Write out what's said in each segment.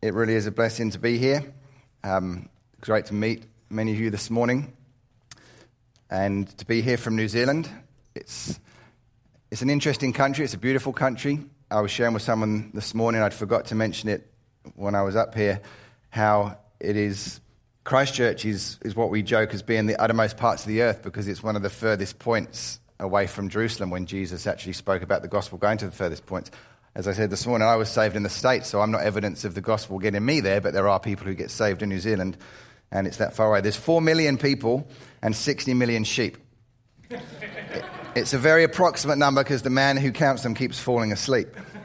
It really is a blessing to be here. Great to meet many of you this morning and to be here from New Zealand. It's an interesting country. It's a beautiful country. I was sharing with someone this morning, I'd forgot to mention it when I was up here, how it is, Christchurch is what we joke as being the uttermost parts of the earth because it's one of the furthest points away from Jerusalem when Jesus actually spoke about the gospel going to the furthest points. As I said this morning, I was saved in the States, so I'm not evidence of the gospel getting me there, but there are people who get saved in New Zealand, and it's that far away. There's 4 million people and 60 million sheep. It's a very approximate number because the man who counts them keeps falling asleep.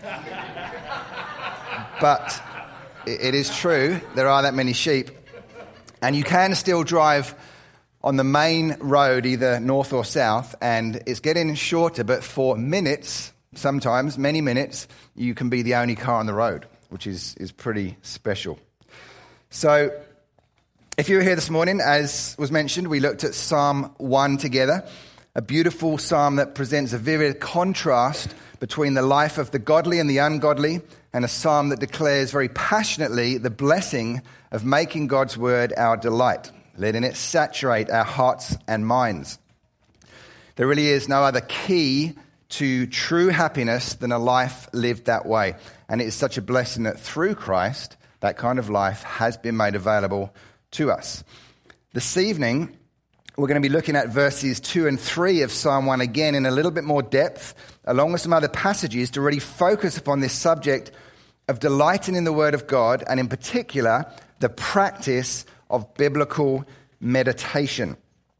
But it is true, there are that many sheep, and you can still drive on the main road, either north or south, and it's getting shorter, but for minutes, sometimes, many minutes, you can be the only car on the road, which is pretty special. So, if you were here this morning, as was mentioned, we looked at Psalm 1 together, a beautiful psalm that presents a vivid contrast between the life of the godly and the ungodly, and a psalm that declares very passionately the blessing of making God's word our delight, letting it saturate our hearts and minds. There really is no other key to true happiness than a life lived that way. And it is such a blessing that through Christ, that kind of life has been made available to us. This evening, we're going to be looking at verses 2 and 3 of Psalm 1 again in a little bit more depth, along with some other passages to really focus upon this subject of delighting in the Word of God, and in particular, the practice of biblical meditation.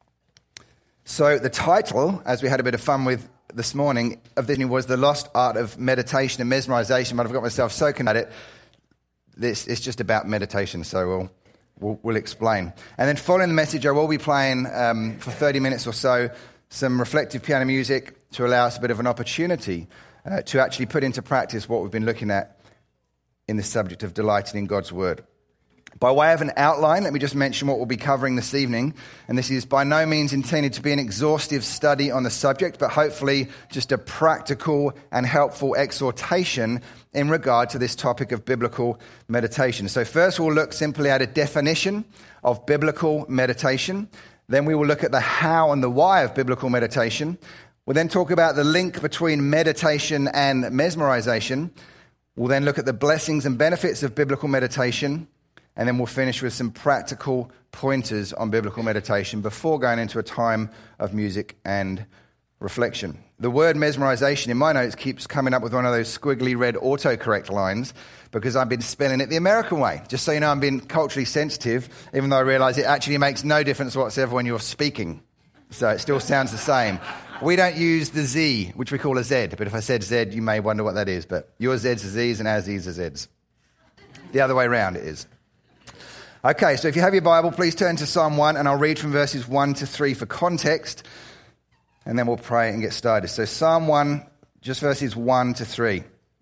So the title, as we had a bit of fun with this morning, of this was The Lost Art of Meditation and Mesmerization, but I've got myself soaking at it. It's just about meditation, so we'll explain. And then following the message, I will be playing for 30 minutes or so some reflective piano music to allow us a bit of an opportunity to actually put into practice what we've been looking at in the subject of delighting in God's Word. By way of an outline, let me just mention what we'll be covering this evening. And this is by no means intended to be an exhaustive study on the subject, but hopefully just a practical and helpful exhortation in regard to this topic of biblical meditation. So first we'll look simply at a definition of biblical meditation. Then we will look at the how and the why of biblical meditation. We'll then talk about the link between meditation and mesmerization. We'll then look at the blessings and benefits of biblical meditation. And then we'll finish with some practical pointers on biblical meditation before going into a time of music and reflection. The word mesmerization in my notes keeps coming up with one of those squiggly red autocorrect lines because I've been spelling it the American way. Just so you know, I'm being culturally sensitive, even though I realize it actually makes no difference whatsoever when you're speaking. So it still sounds the same. We don't use the Z, which we call a Z, but if I said Z, you may wonder what that is. But your Z's are Z's and our Z's are Z's. The other way around it is. Okay, so if you have your Bible, please turn to Psalm 1, and I'll read from verses 1 to 3 for context, and then we'll pray and get started. So Psalm 1, just verses 1 to 3.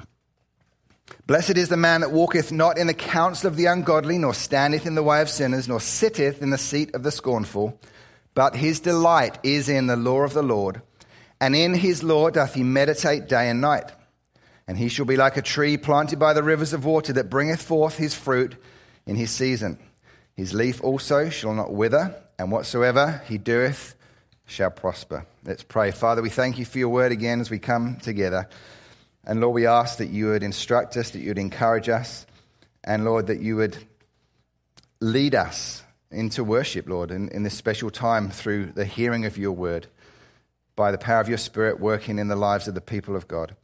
Blessed is the man that walketh not in the counsel of the ungodly, nor standeth in the way of sinners, nor sitteth in the seat of the scornful, but his delight is in the law of the Lord, and in his law doth he meditate day and night. And he shall be like a tree planted by the rivers of water that bringeth forth his fruit in his season. His leaf also shall not wither, and whatsoever he doeth shall prosper. Let's pray. Father, we thank you for your word again as we come together. And Lord, we ask that you would instruct us, that you would encourage us, and Lord, that you would lead us into worship, Lord, in this special time through the hearing of your word, by the power of your Spirit working in the lives of the people of God.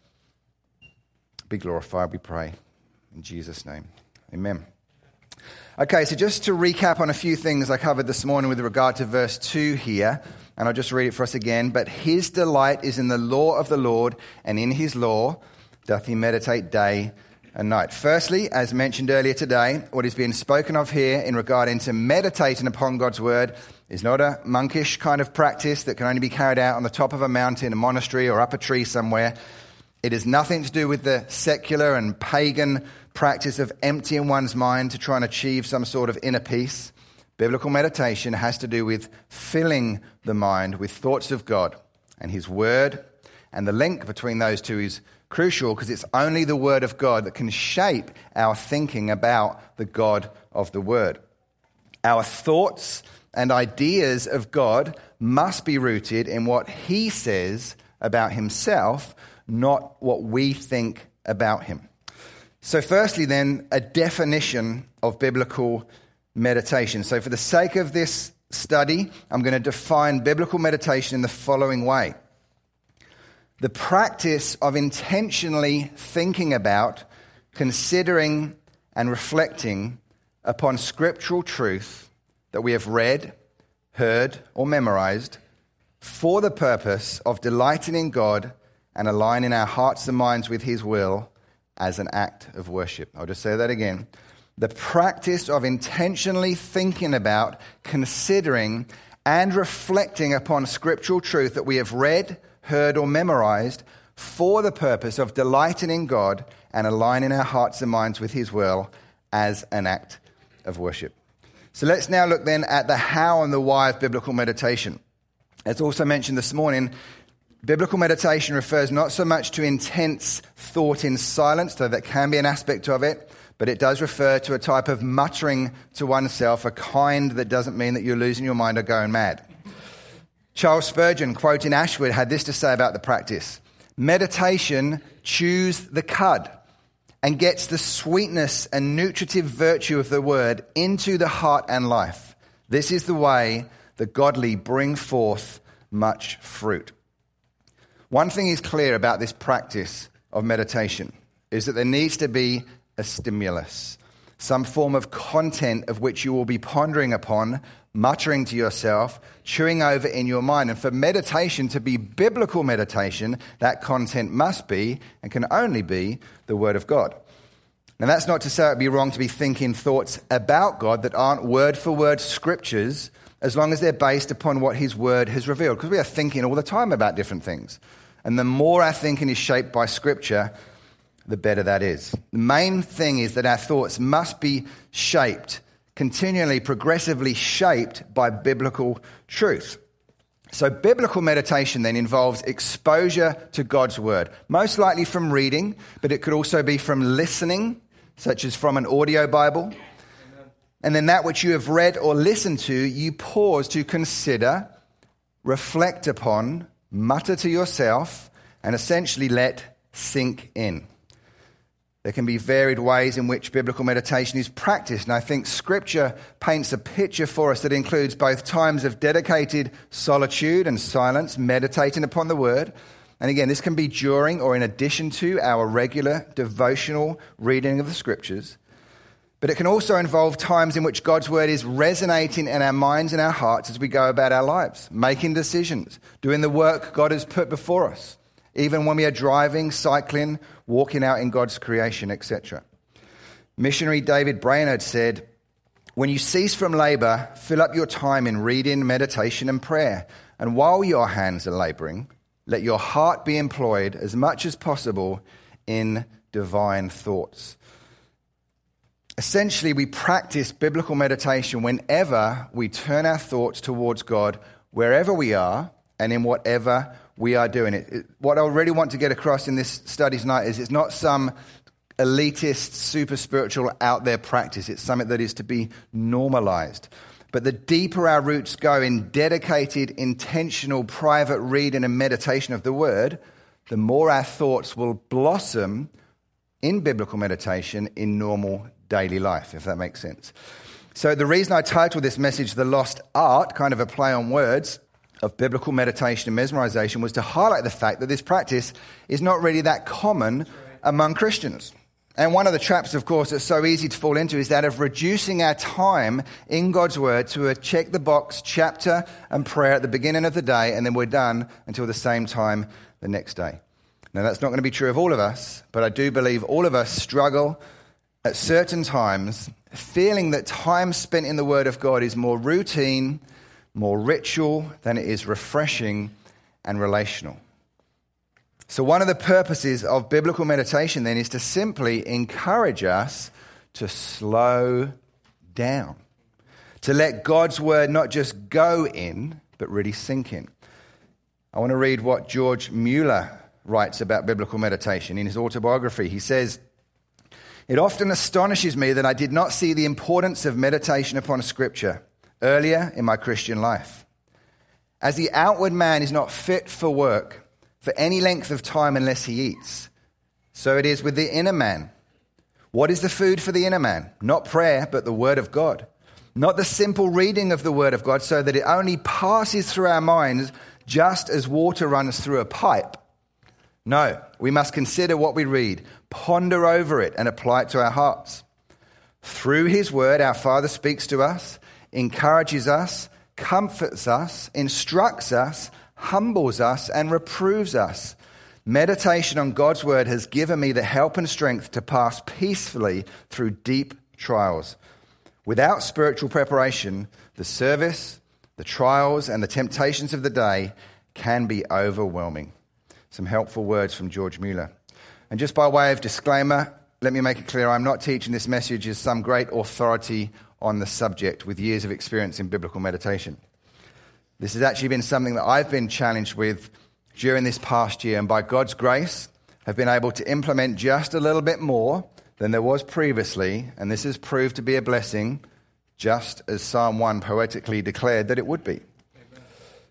Be glorified, we pray. In Jesus' name, amen. Okay, so just to recap on a few things I covered this morning with regard to verse 2 here, and I'll just read it for us again. But his delight is in the law of the Lord, and in his law doth he meditate day and night. Firstly, as mentioned earlier today, what is being spoken of here in regard to meditating upon God's word is not a monkish kind of practice that can only be carried out on the top of a mountain, a monastery, or up a tree somewhere. It has nothing to do with the secular and pagan practice of emptying one's mind to try and achieve some sort of inner peace. Biblical meditation has to do with filling the mind with thoughts of God and his word, and the link between those two is crucial because it's only the Word of God that can shape our thinking about the God of the Word. Our thoughts and ideas of God must be rooted in what He says about Himself, not what we think about Him. So firstly then, a definition of biblical meditation. So for the sake of this study, I'm going to define biblical meditation in the following way. The practice of intentionally thinking about, considering, and reflecting upon scriptural truth that we have read, heard, or memorized for the purpose of delighting in God and aligning our hearts and minds with His will as an act of worship. I'll just say that again. The practice of intentionally thinking about, considering, and reflecting upon scriptural truth that we have read, heard, or memorized for the purpose of delighting in God and aligning our hearts and minds with His will as an act of worship. So let's now look then at the how and the why of biblical meditation. As also mentioned this morning, biblical meditation refers not so much to intense thought in silence, though that can be an aspect of it, but it does refer to a type of muttering to oneself, a kind that doesn't mean that you're losing your mind or going mad. Charles Spurgeon, quoting Ashwood, had this to say about the practice. Meditation chews the cud and gets the sweetness and nutritive virtue of the word into the heart and life. This is the way the godly bring forth much fruit. One thing is clear about this practice of meditation is that there needs to be a stimulus, some form of content of which you will be pondering upon, muttering to yourself, chewing over in your mind. And for meditation to be biblical meditation, that content must be and can only be the Word of God. Now, that's not to say it would be wrong to be thinking thoughts about God that aren't word-for-word scriptures, as long as they're based upon what His Word has revealed. Because we are thinking all the time about different things. And the more our thinking is shaped by Scripture, the better that is. The main thing is that our thoughts must be shaped, continually, progressively shaped by biblical truth. So biblical meditation then involves exposure to God's Word, most likely from reading, but it could also be from listening, such as from an audio Bible. And then that which you have read or listened to, you pause to consider, reflect upon, mutter to yourself, and essentially let sink in. There can be varied ways in which biblical meditation is practiced, and I think Scripture paints a picture for us that includes both times of dedicated solitude and silence, meditating upon the Word. And again, this can be during or in addition to our regular devotional reading of the Scriptures. But it can also involve times in which God's Word is resonating in our minds and our hearts as we go about our lives, making decisions, doing the work God has put before us, even when we are driving, cycling, walking out in God's creation, etc. Missionary David Brainerd said, "When you cease from labor, fill up your time in reading, meditation, and prayer. And while your hands are laboring, let your heart be employed as much as possible in divine thoughts." Essentially, we practice biblical meditation whenever we turn our thoughts towards God, wherever we are and in whatever we are doing. What I really want to get across in this study tonight is it's not some elitist, super spiritual, out there practice. It's something that is to be normalized. But the deeper our roots go in dedicated, intentional, private reading and meditation of the Word, the more our thoughts will blossom in biblical meditation in normal daily life, if that makes sense. So the reason I titled this message The Lost Art, kind of a play on words, of biblical meditation and mesmerization, was to highlight the fact that this practice is not really that common among Christians. And one of the traps, of course, that's so easy to fall into is that of reducing our time in God's Word to a check-the-box chapter and prayer at the beginning of the day, and then we're done until the same time the next day. Now, that's not going to be true of all of us, but I do believe all of us struggle at certain times, feeling that time spent in the Word of God is more routine, more ritual than it is refreshing and relational. So one of the purposes of biblical meditation then is to simply encourage us to slow down, to let God's Word not just go in, but really sink in. I want to read what George Mueller writes about biblical meditation in his autobiography. He says, "It often astonishes me that I did not see the importance of meditation upon Scripture earlier in my Christian life. As the outward man is not fit for work for any length of time unless he eats, so it is with the inner man. What is the food for the inner man? Not prayer, but the word of God. Not the simple reading of the word of God so that it only passes through our minds just as water runs through a pipe. No, we must consider what we read, ponder over it, and apply it to our hearts. Through his word, our Father speaks to us, encourages us, comforts us, instructs us, humbles us, and reproves us. Meditation on God's word has given me the help and strength to pass peacefully through deep trials. Without spiritual preparation, the service, the trials, and the temptations of the day can be overwhelming." Some helpful words from George Mueller. And just by way of disclaimer, let me make it clear, I'm not teaching this message as some great authority on the subject with years of experience in biblical meditation. This has actually been something that I've been challenged with during this past year, and by God's grace, have been able to implement just a little bit more than there was previously, and this has proved to be a blessing, just as Psalm 1 poetically declared that it would be. Amen.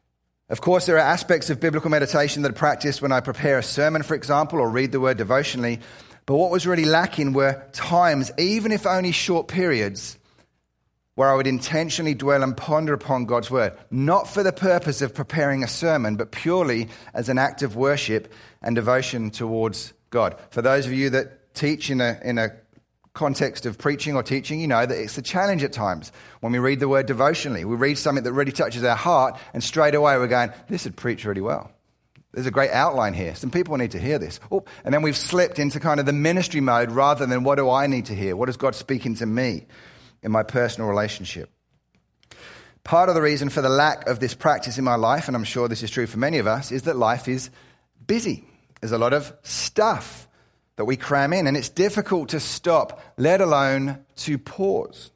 Of course, there are aspects of biblical meditation that are practiced when I prepare a sermon, for example, or read the word devotionally, but what was really lacking were times, even if only short periods, where I would intentionally dwell and ponder upon God's word, not for the purpose of preparing a sermon, but purely as an act of worship and devotion towards God. For those of you that teach in a context of preaching or teaching, you know that it's a challenge at times when we read the word devotionally. We read something that really touches our heart, and straight away we're going, this would preach really well. There's a great outline here. Some people need to hear this. Oh, and then we've slipped into kind of the ministry mode rather than what do I need to hear? What is God speaking to me in my personal relationship? Part of the reason for the lack of this practice in my life, and I'm sure this is true for many of us, is that life is busy. There's a lot of stuff that we cram in, and it's difficult to stop, let alone to pause,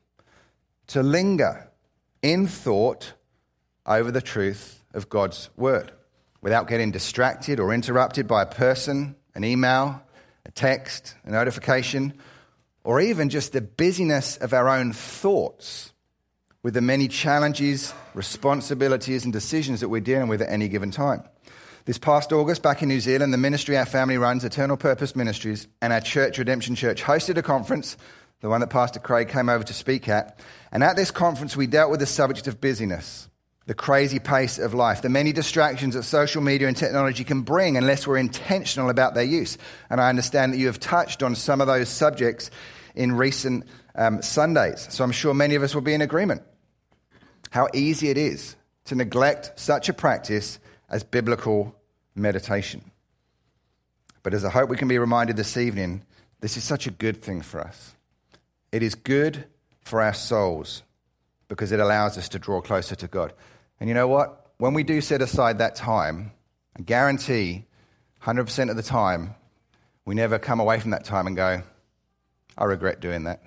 to linger in thought over the truth of God's word without getting distracted or interrupted by a person, an email, a text, a notification, or even just the busyness of our own thoughts with the many challenges, responsibilities, and decisions that we're dealing with at any given time. This past August, back in New Zealand, the ministry our family runs, Eternal Purpose Ministries, and our church, Redemption Church, hosted a conference, the one that Pastor Craig came over to speak at. And at this conference, we dealt with the subject of busyness, the crazy pace of life, the many distractions that social media and technology can bring unless we're intentional about their use. And I understand that you have touched on some of those subjects in recent Sundays. So I'm sure many of us will be in agreement. How easy it is to neglect such a practice as biblical meditation. But as I hope we can be reminded this evening, this is such a good thing for us. It is good for our souls because it allows us to draw closer to God. And you know what? When we do set aside that time, I guarantee 100% of the time, we never come away from that time and go, I regret doing that.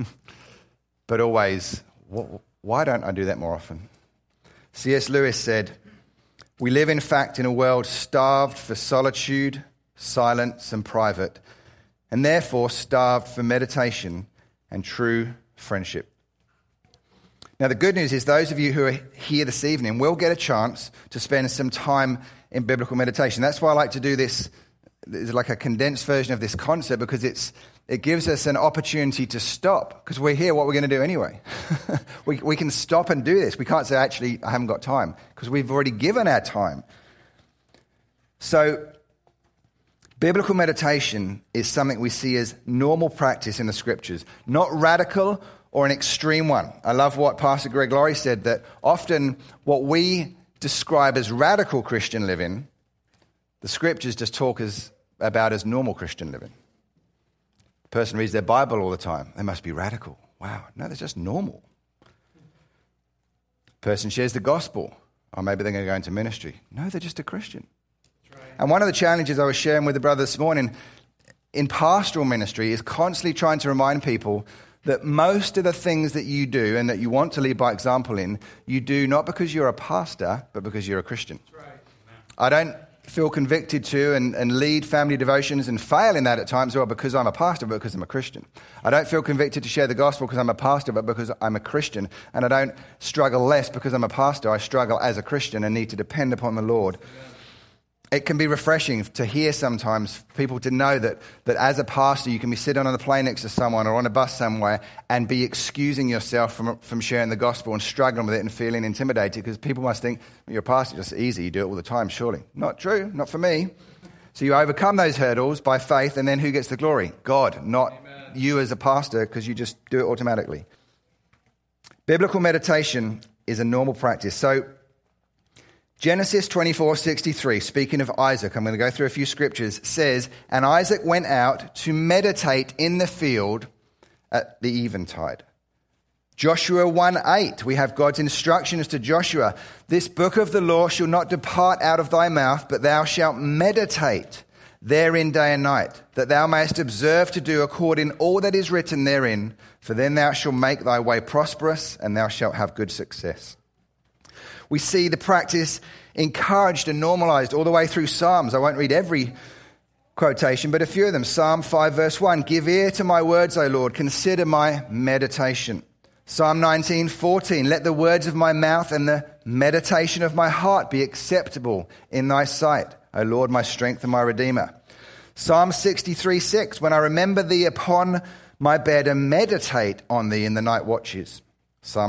But always, why don't I do that more often? C.S. Lewis said, "We live, in fact, in a world starved for solitude, silence, and private, and therefore starved for meditation and true friendship." Now, the good news is those of you who are here this evening will get a chance to spend some time in biblical meditation. That's why I like to do this. It's like a condensed version of this concept because it gives us an opportunity to stop because we're here, what we're going to do anyway. we can stop and do this. We can't say, actually, I haven't got time because we've already given our time. So biblical meditation is something we see as normal practice in the scriptures, not radical or an extreme one. I love what Pastor Greg Laurie said, that often what we describe as radical Christian living, the scriptures just talk about as normal Christian living. A person reads their Bible all the time. They must be radical. Wow. No, they're just normal. A person shares the gospel. Or maybe they're going to go into ministry. No, they're just a Christian. Right. And one of the challenges I was sharing with the brother this morning in pastoral ministry is constantly trying to remind people that most of the things that you do and that you want to lead by example in, you do not because you're a pastor, but because you're a Christian. Right. I don't feel convicted to and lead family devotions and fail in that at times, well, because I'm a pastor, but because I'm a Christian. I don't feel convicted to share the gospel because I'm a pastor, but because I'm a Christian. And I don't struggle less because I'm a pastor. I struggle as a Christian and need to depend upon the Lord. It can be refreshing to hear sometimes people to know that as a pastor, you can be sitting on a plane next to someone or on a bus somewhere and be excusing yourself from sharing the gospel and struggling with it and feeling intimidated because people must think, you're a pastor, it's just easy, you do it all the time, surely. Not true, not for me. So you overcome those hurdles by faith, and then who gets the glory? God, not Amen. You as a pastor, because you just do it automatically. Biblical meditation is a normal practice. So Genesis 24:63, speaking of Isaac, I'm going to go through a few scriptures, says, and Isaac went out to meditate in the field at the eventide. Joshua 1:8, we have God's instructions to Joshua. This book of the law shall not depart out of thy mouth, but thou shalt meditate therein day and night, that thou mayest observe to do according all that is written therein, for then thou shalt make thy way prosperous, and thou shalt have good success. We see the practice encouraged and normalized all the way through Psalms. I won't read every quotation, but a few of them. Psalm 5 verse 1, give ear to my words, O Lord, consider my meditation. Psalm 19:14, let the words of my mouth and the meditation of my heart be acceptable in thy sight, O Lord, my strength and my redeemer. Psalm 63:6, when I remember thee upon my bed and meditate on thee in the night watches. Psalm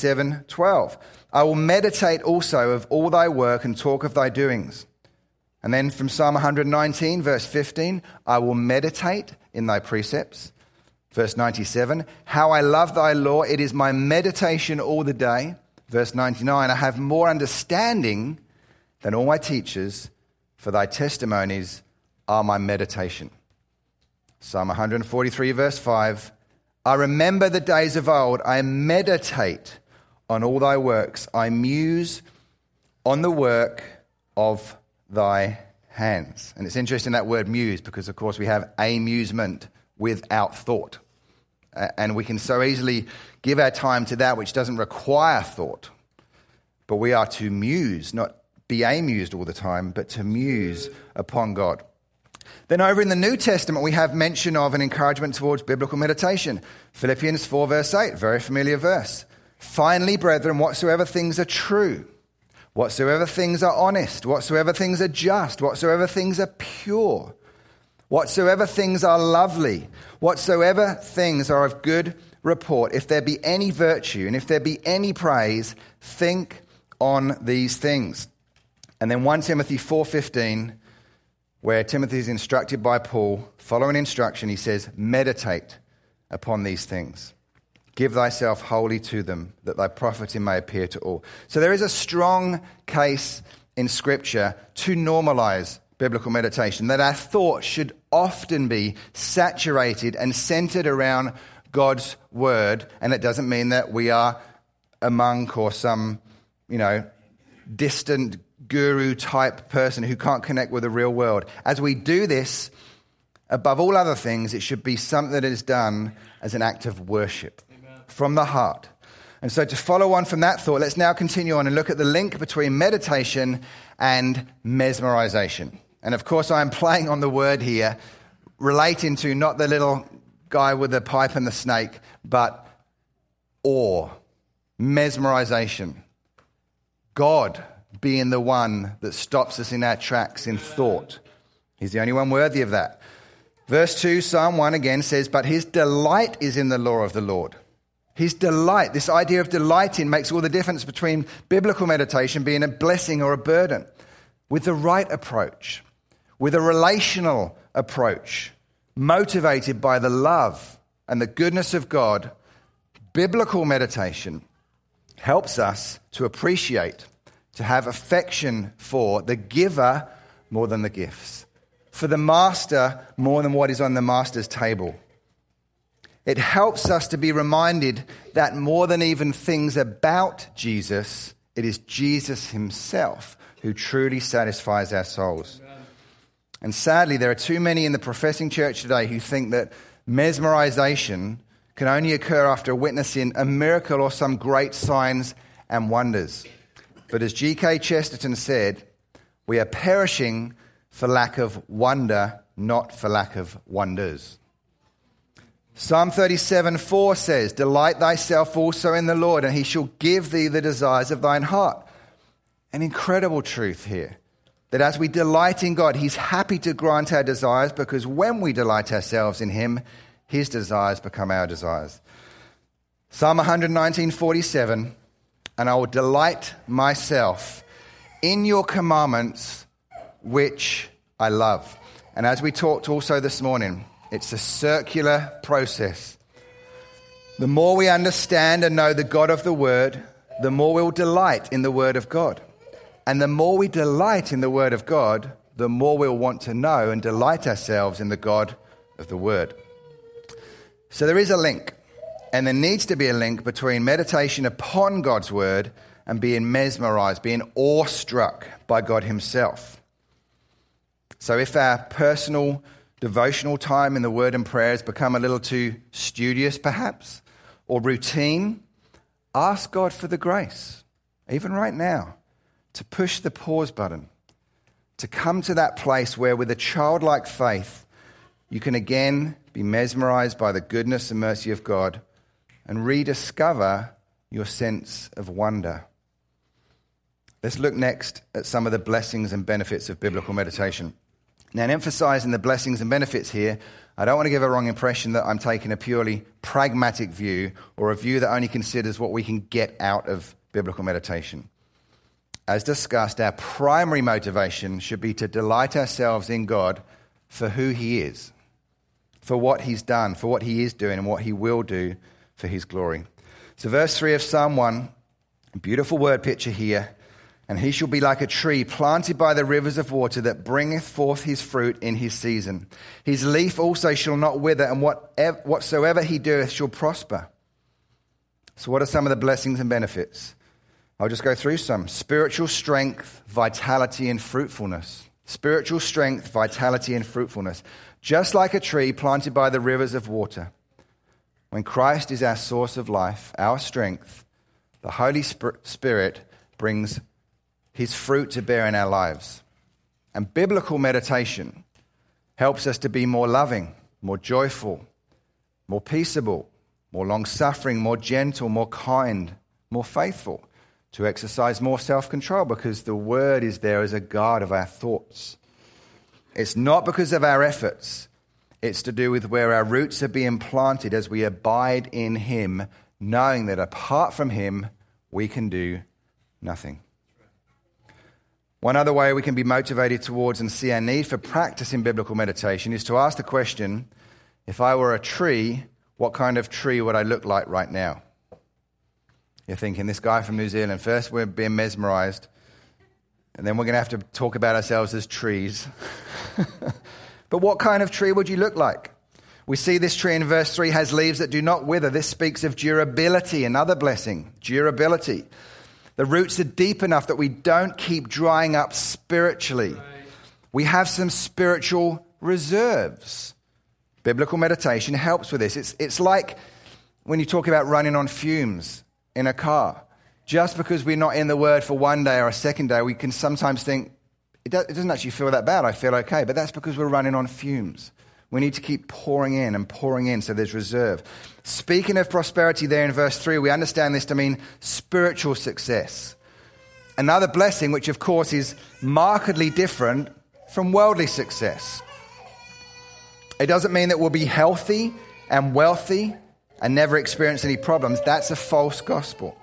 77:12, I will meditate also of all thy work and talk of thy doings. And then from Psalm 119, verse 15, I will meditate in thy precepts. Verse 97, how I love thy law, it is my meditation all the day. Verse 99, I have more understanding than all my teachers, for thy testimonies are my meditation. Psalm 143, verse 5, I remember the days of old, I meditate on all thy works. I muse on the work of thy hands. And it's interesting that word muse because, of course, we have amusement without thought. And we can so easily give our time to that which doesn't require thought. But we are to muse, not be amused all the time, but to muse upon God. Then over in the New Testament, we have mention of an encouragement towards biblical meditation. Philippians 4 verse 8, very familiar verse. Finally, brethren, whatsoever things are true, whatsoever things are honest, whatsoever things are just, whatsoever things are pure, whatsoever things are lovely, whatsoever things are of good report, if there be any virtue and if there be any praise, think on these things. And then 1 Timothy 4:15, where Timothy is instructed by Paul, following instruction, he says, meditate upon these things. Give thyself wholly to them, that thy profiting may appear to all. So there is a strong case in Scripture to normalize biblical meditation, that our thoughts should often be saturated and centered around God's word. And it doesn't mean that we are a monk or some, distant guru type person who can't connect with the real world. As we do this, above all other things, it should be something that is done as an act of worship. Amen. From the heart. And so to follow on from that thought, let's now continue on and look at the link between meditation and mesmerization. And of course, I'm playing on the word here, relating to not the little guy with the pipe and the snake, but awe, mesmerization. God being the one that stops us in our tracks in thought. He's the only one worthy of that. Verse 2, Psalm 1 again says, but his delight is in the law of the Lord. His delight, this idea of delighting makes all the difference between biblical meditation being a blessing or a burden. With the right approach, with a relational approach, motivated by the love and the goodness of God, biblical meditation helps us to appreciate, to have affection for the giver more than the gifts, for the master more than what is on the master's table. It helps us to be reminded that more than even things about Jesus, it is Jesus himself who truly satisfies our souls. Amen. And sadly, there are too many in the professing church today who think that mesmerization can only occur after witnessing a miracle or some great signs and wonders. But as G.K. Chesterton said, We are perishing for lack of wonder, not for lack of wonders. Psalm 37:4 says, "Delight thyself also in the Lord, and he shall give thee the desires of thine heart." An incredible truth here, that as we delight in God, he's happy to grant our desires, because when we delight ourselves in him, his desires become our desires. Psalm 119:47, "And I will delight myself in your commandments, which I love." And as we talked also this morning, it's a circular process. The more we understand and know the God of the Word, the more we'll delight in the Word of God. And the more we delight in the Word of God, the more we'll want to know and delight ourselves in the God of the Word. So there is a link, and there needs to be a link between meditation upon God's Word and being mesmerized, being awestruck by God himself. So if our personal devotional time in the Word and prayer has become a little too studious perhaps, or routine, ask God for the grace, even right now, to push the pause button, to come to that place where with a childlike faith, you can again be mesmerized by the goodness and mercy of God and rediscover your sense of wonder. Let's look next at some of the blessings and benefits of biblical meditation. Now, in emphasizing the blessings and benefits here, I don't want to give a wrong impression that I'm taking a purely pragmatic view or a view that only considers what we can get out of biblical meditation. As discussed, our primary motivation should be to delight ourselves in God for who he is, for what he's done, for what he is doing, and what he will do for his glory. So verse 3 of Psalm 1, a beautiful word picture here. "And he shall be like a tree planted by the rivers of water that bringeth forth his fruit in his season. His leaf also shall not wither, and whatsoever he doeth shall prosper." So what are some of the blessings and benefits? I'll just go through some. Spiritual strength, vitality, and fruitfulness. Spiritual strength, vitality, and fruitfulness. Just like a tree planted by the rivers of water. When Christ is our source of life, our strength, the Holy Spirit brings his fruit to bear in our lives. And biblical meditation helps us to be more loving, more joyful, more peaceable, more long-suffering, more gentle, more kind, more faithful, to exercise more self-control, because the Word is there as a guard of our thoughts. It's not because of our efforts. It's to do with where our roots are being planted as we abide in him, knowing that apart from him, we can do nothing. One other way we can be motivated towards and see our need for practice in biblical meditation is to ask the question, if I were a tree, what kind of tree would I look like right now? You're thinking, this guy from New Zealand, first we're being mesmerized, and then we're going to have to talk about ourselves as trees. But what kind of tree would you look like? We see this tree in verse 3 has leaves that do not wither. This speaks of durability, another blessing, durability. The roots are deep enough that we don't keep drying up spiritually. Right. We have some spiritual reserves. Biblical meditation helps with this. It's like when you talk about running on fumes in a car. Just because we're not in the Word for one day or a second day, we can sometimes think, it doesn't actually feel that bad, I feel okay. But that's because we're running on fumes. We need to keep pouring in so there's reserve. Speaking of prosperity there in verse 3, we understand this to mean spiritual success. Another blessing, which of course is markedly different from worldly success. It doesn't mean that we'll be healthy and wealthy and never experience any problems. That's a false gospel.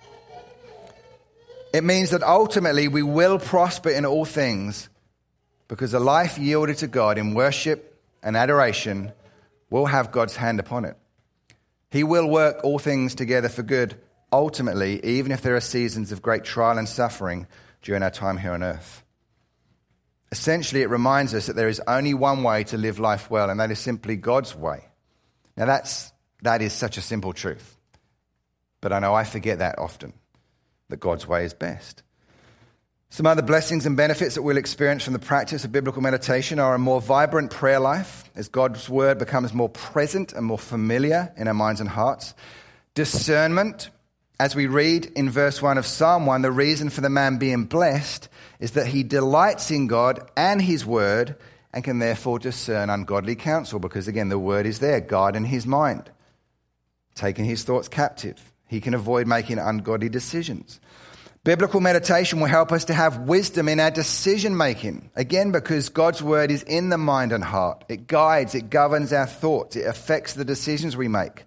It means that ultimately we will prosper in all things because a life yielded to God in worship and adoration will have God's hand upon it. He will work all things together for good ultimately, even if there are seasons of great trial and suffering during our time here on earth. Essentially, it reminds us that there is only one way to live life well, and that is simply God's way. Now, that is such a simple truth. But I know I forget that often, that God's way is best. Some other blessings and benefits that we'll experience from the practice of biblical meditation are a more vibrant prayer life as God's word becomes more present and more familiar in our minds and hearts. Discernment, as we read in verse 1 of Psalm 1, the reason for the man being blessed is that he delights in God and his word and can therefore discern ungodly counsel because, again, the word is there, God in his mind, taking his thoughts captive. He can avoid making ungodly decisions. Biblical meditation will help us to have wisdom in our decision making. Again, because God's word is in the mind and heart. It guides, it governs our thoughts, it affects the decisions we make.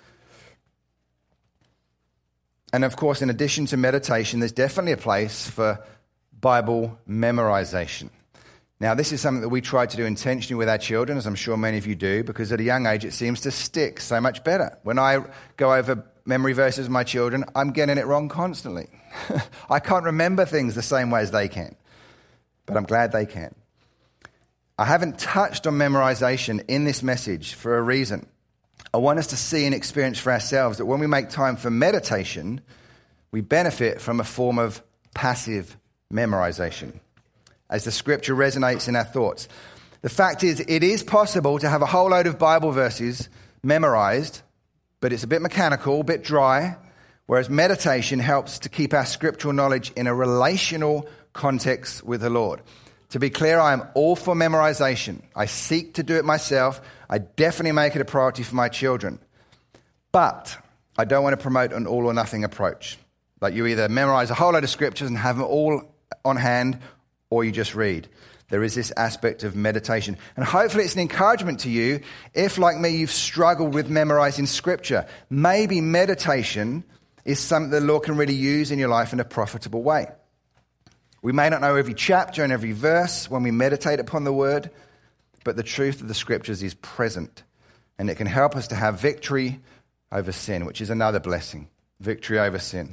And of course, in addition to meditation, there's definitely a place for Bible memorization. Now, this is something that we try to do intentionally with our children, as I'm sure many of you do, because at a young age it seems to stick so much better. When I go over memory verses with my children, I'm getting it wrong constantly. I can't remember things the same way as they can, but I'm glad they can. I haven't touched on memorization in this message for a reason. I want us to see and experience for ourselves that when we make time for meditation, we benefit from a form of passive memorization as the scripture resonates in our thoughts. The fact is, it is possible to have a whole load of Bible verses memorized, but it's a bit mechanical, a bit dry, whereas meditation helps to keep our scriptural knowledge in a relational context with the Lord. To be clear, I am all for memorization. I seek to do it myself. I definitely make it a priority for my children. But I don't want to promote an all or nothing approach. Like you either memorize a whole load of scriptures and have them all on hand, or you just read. There is this aspect of meditation. And hopefully it's an encouragement to you if, like me, you've struggled with memorizing scripture. Maybe meditation is something the Lord can really use in your life in a profitable way. We may not know every chapter and every verse when we meditate upon the word, but the truth of the scriptures is present, and it can help us to have victory over sin, which is another blessing, victory over sin.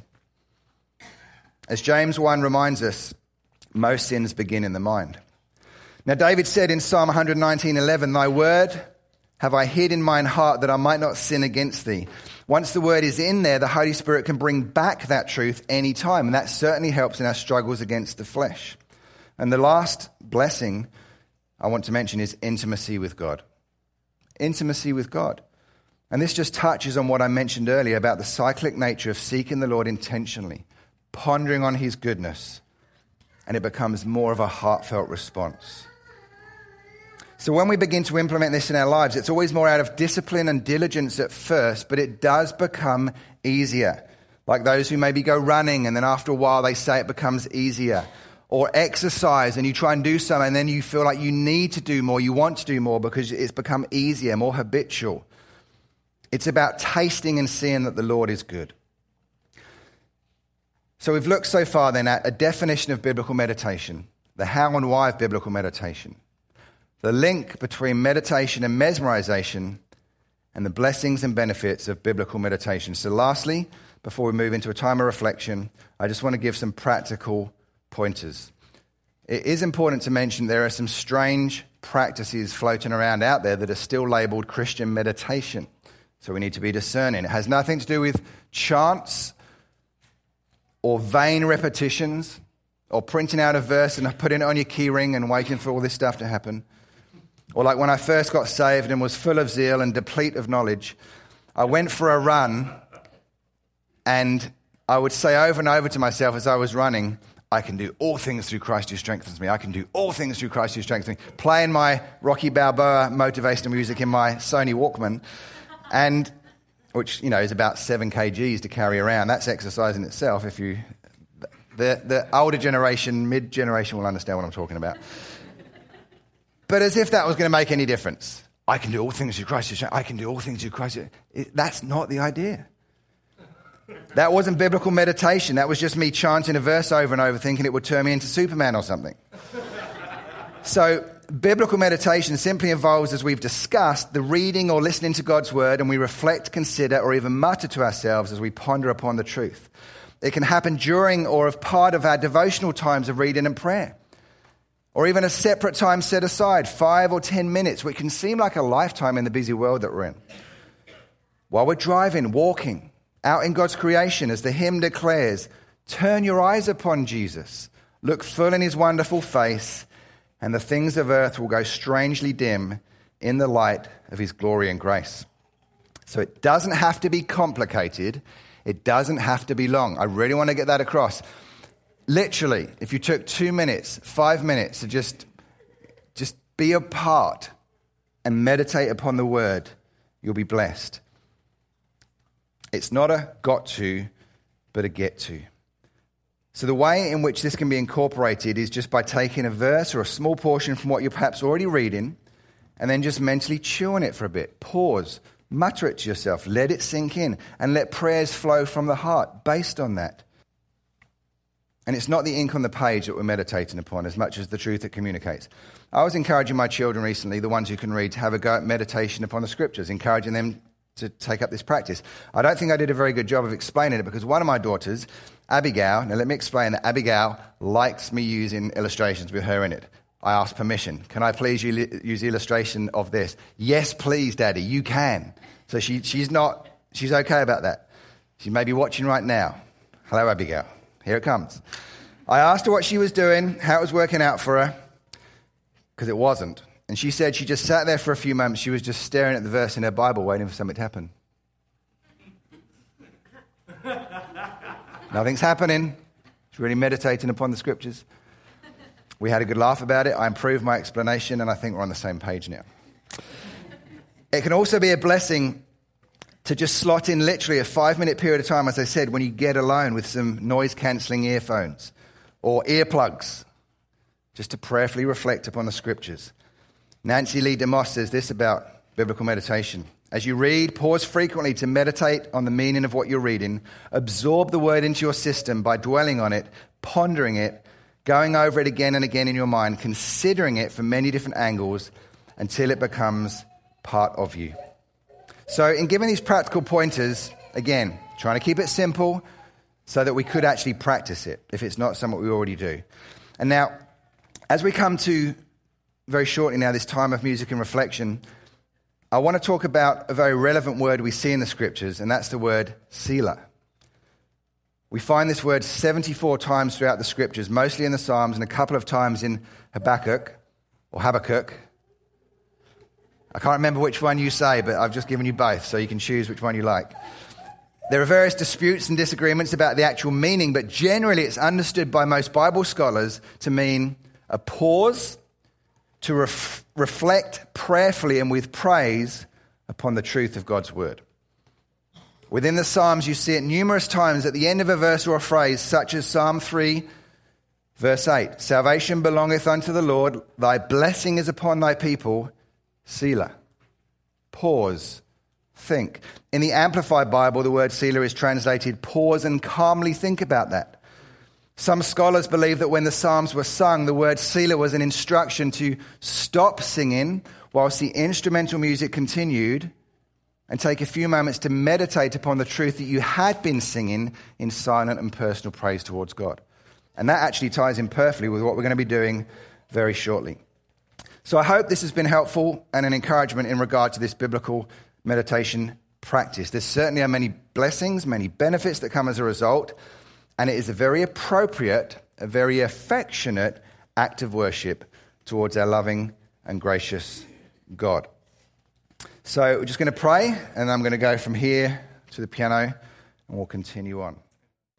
As James 1 reminds us, most sins begin in the mind. Now, David said in Psalm 119:11, "Thy word have I hid in mine heart that I might not sin against thee." Once the word is in there, the Holy Spirit can bring back that truth any time, and that certainly helps in our struggles against the flesh. And the last blessing I want to mention is intimacy with God. Intimacy with God. And this just touches on what I mentioned earlier about the cyclic nature of seeking the Lord intentionally, pondering on his goodness, and it becomes more of a heartfelt response. So when we begin to implement this in our lives, it's always more out of discipline and diligence at first, but it does become easier. Like those who maybe go running and then after a while they say it becomes easier. Or exercise and you try and do something and then you feel like you need to do more, you want to do more because it's become easier, more habitual. It's about tasting and seeing that the Lord is good. So we've looked so far then at a definition of biblical meditation, the how and why of biblical meditation, the link between meditation and mesmerization, and the blessings and benefits of biblical meditation. So lastly, before we move into a time of reflection, I just want to give some practical pointers. It is important to mention there are some strange practices floating around out there that are still labeled Christian meditation. So we need to be discerning. It has nothing to do with chants or vain repetitions or printing out a verse and putting it on your key ring and waiting for all this stuff to happen. Or like when I first got saved and was full of zeal and deplete of knowledge, I went for a run and I would say over and over to myself as I was running, I can do all things through Christ who strengthens me. I can do all things through Christ who strengthens me. Playing my Rocky Balboa motivational music in my Sony Walkman, and which, you know, is about 7 kgs to carry around. That's exercise in itself. If you, the older generation, mid-generation will understand what I'm talking about. But as if that was going to make any difference. I can do all things through Christ. I can do all things through Christ. That's not the idea. That wasn't biblical meditation. That was just me chanting a verse over and over thinking it would turn me into Superman or something. So biblical meditation simply involves, as we've discussed, the reading or listening to God's word, and we reflect, consider, or even mutter to ourselves as we ponder upon the truth. It can happen during or as part of our devotional times of reading and prayer. Or even a separate time set aside, 5 or 10 minutes, which can seem like a lifetime in the busy world that we're in. While we're driving, walking, out in God's creation, as the hymn declares, turn your eyes upon Jesus, look full in his wonderful face, and the things of earth will go strangely dim in the light of his glory and grace. So it doesn't have to be complicated. It doesn't have to be long. I really want to get that across. literally, if you took 2 minutes, 5 minutes to just be a part and meditate upon the word, you'll be blessed. It's not a got to, but a get to. So the way in which this can be incorporated is just by taking a verse or a small portion from what you're perhaps already reading and then just mentally chew on it for a bit. Pause, mutter it to yourself, let it sink in, and let prayers flow from the heart based on that. And it's not the ink on the page that we're meditating upon as much as the truth it communicates. I was encouraging my children recently, the ones who can read, to have a go at meditation upon the scriptures, encouraging them to take up this practice. I don't think I did a very good job of explaining it because one of my daughters, Abigail, now let me explain that Abigail likes me using illustrations with her in it. I asked permission. Can I please use the illustration of this? Yes, please, Daddy, you can. So she's okay about that. She may be watching right now. Hello, Abigail. Here it comes. I asked her what she was doing, how it was working out for her, because it wasn't. And she said she just sat there for a few moments. She was just staring at the verse in her Bible, waiting for something to happen. Nothing's happening. She's really meditating upon the scriptures. We had a good laugh about it. I improved my explanation, and I think we're on the same page now. It can also be a blessing to just slot in literally a 5-minute period of time, as I said, when you get alone with some noise-cancelling earphones or earplugs, just to prayerfully reflect upon the scriptures. Nancy Lee DeMoss says this about biblical meditation. As you read, pause frequently to meditate on the meaning of what you're reading. Absorb the word into your system by dwelling on it, pondering it, going over it again and again in your mind, considering it from many different angles until it becomes part of you. So in giving these practical pointers, again, trying to keep it simple so that we could actually practice it if it's not something we already do. And now, as we come to very shortly now this time of music and reflection, I want to talk about a very relevant word we see in the scriptures, and that's the word Selah. We find this word 74 times throughout the scriptures, mostly in the Psalms and a couple of times in Habakkuk. I can't remember which one you say, but I've just given you both, so you can choose which one you like. There are various disputes and disagreements about the actual meaning, but generally it's understood by most Bible scholars to mean a pause to reflect prayerfully and with praise upon the truth of God's word. Within the Psalms, you see it numerous times at the end of a verse or a phrase, such as Psalm 3, verse 8. Salvation belongeth unto the Lord, thy blessing is upon thy people, Selah. Pause, think. In the Amplified Bible, the word Selah is translated pause and calmly think about that. Some scholars believe that when the Psalms were sung, the word Selah was an instruction to stop singing whilst the instrumental music continued and take a few moments to meditate upon the truth that you had been singing in silent and personal praise towards God. And that actually ties in perfectly with what we're going to be doing very shortly. So I hope this has been helpful and an encouragement in regard to this biblical meditation practice. There certainly are many blessings, many benefits that come as a result, and it is a very appropriate, a very affectionate act of worship towards our loving and gracious God. So we're just going to pray, and I'm going to go from here to the piano, and we'll continue on.